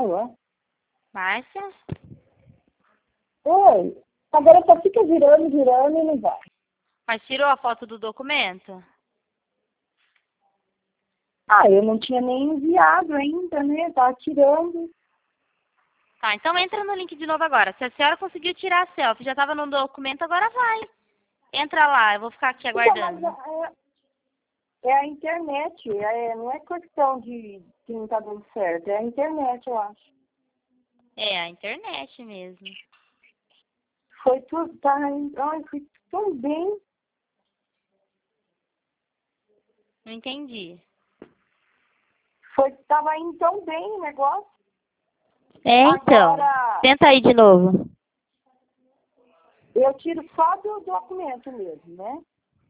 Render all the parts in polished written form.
Alô? Márcia? Oi. Agora só fica girando e não vai. Mas tirou a foto do documento? Ah, eu não tinha nem enviado ainda, né? Tava tirando. Tá, então entra no link de novo agora. Se a senhora conseguiu tirar a selfie, já estava no documento, agora vai. Entra lá, eu vou ficar aqui Então, mas aguardando. é a internet. Não é questão de que não tá dando certo. É a internet, eu acho. É a internet mesmo. Foi tudo, tá? Ai, foi tão bem. Não entendi. Tava indo tão bem o negócio. É, então. Agora, Tenta aí de novo. eu tiro só do documento mesmo, né?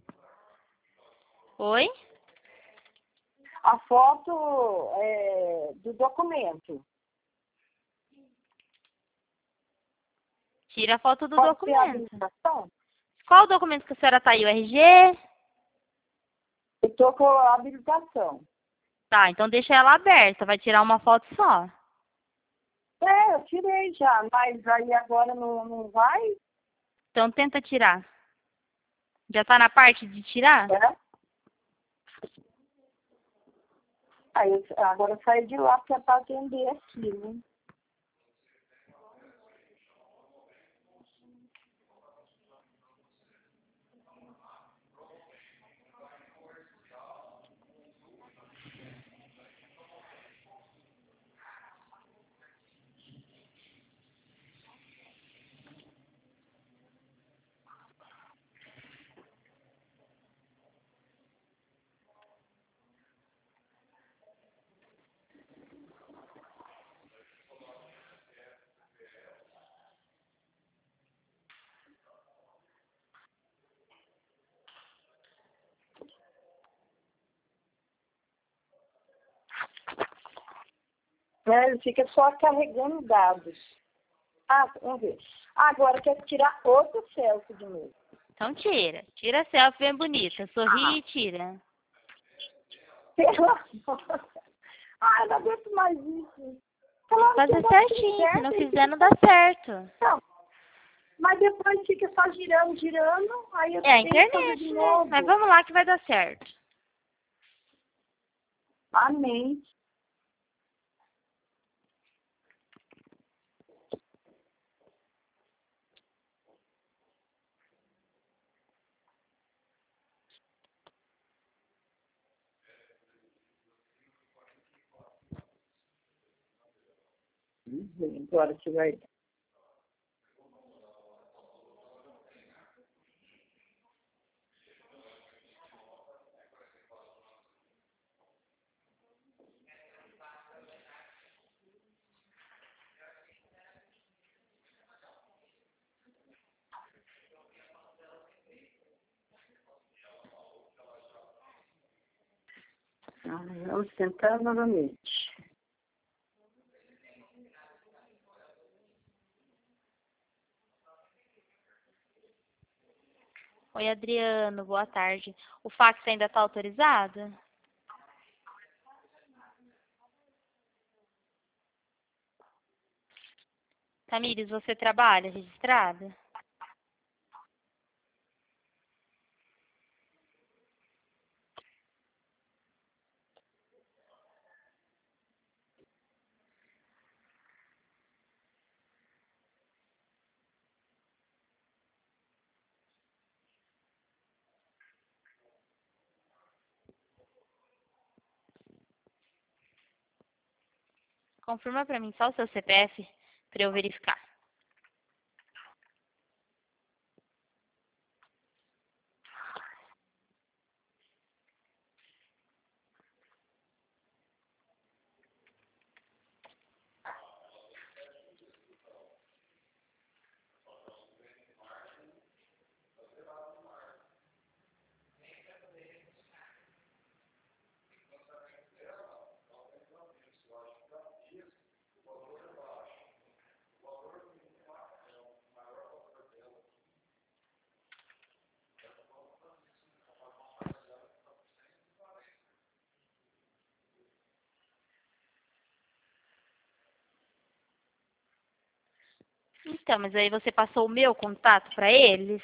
Oi? A foto do documento. Tira a foto do Pode ser a documento. habilitação? Qual o documento que a senhora tá aí? O RG? Eu tô com a habilitação. Tá, então deixa ela aberta. Vai tirar uma foto só. Eu tirei já, mas aí agora não vai, Então tenta tirar. Já tá na parte de tirar? né? Aí agora eu saí de lá porque é para atender aqui, né? Ele fica só carregando dados. Ah, vamos ver. Agora quer tirar outro selfie de novo. Então tira. Tira a selfie bem bonita. Sorri e tira. Pelo amor. Eu não aguento mais isso. Tem que fazer certinho. Se não fizer, não dá certo. Não, mas depois fica só girando, aí eu É a tenho que fazer de internet, né? novo. Mas vamos lá que vai dar certo. Amém. Agora que vai. Vamos tentar novamente. Oi, Adriano. Boa tarde. O fax ainda está autorizado? Tamires, você trabalha registrada? Confirma para mim só o seu CPF para eu verificar. Então, mas aí você passou o meu contato para eles?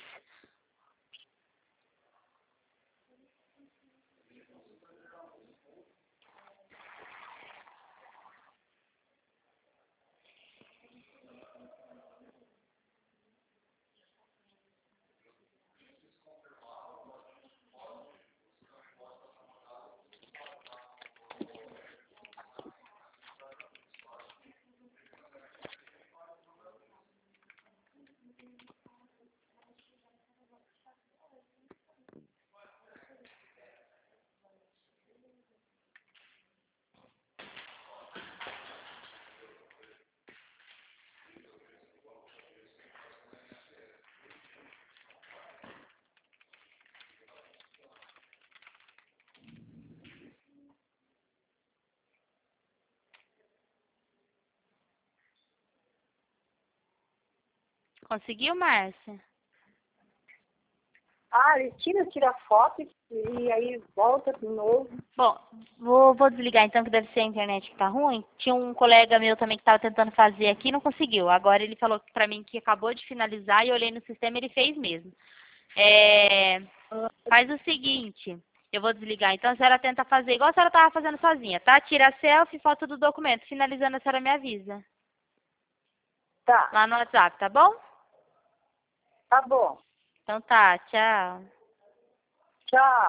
Conseguiu, Márcia? Ah, ele tira foto e aí volta de novo. Bom, vou desligar então, que deve ser a internet que tá ruim. Tinha um colega meu também que estava tentando fazer aqui e não conseguiu. Agora ele falou para mim que acabou de finalizar e eu olhei no sistema e ele fez mesmo. Faz o seguinte, eu vou desligar então, a senhora tenta fazer igual a senhora estava fazendo sozinha, tá? Tira a selfie, foto do documento. Finalizando, a senhora me avisa. Tá, Lá no WhatsApp, tá bom? tá bom. Então tá, tchau. Tchau.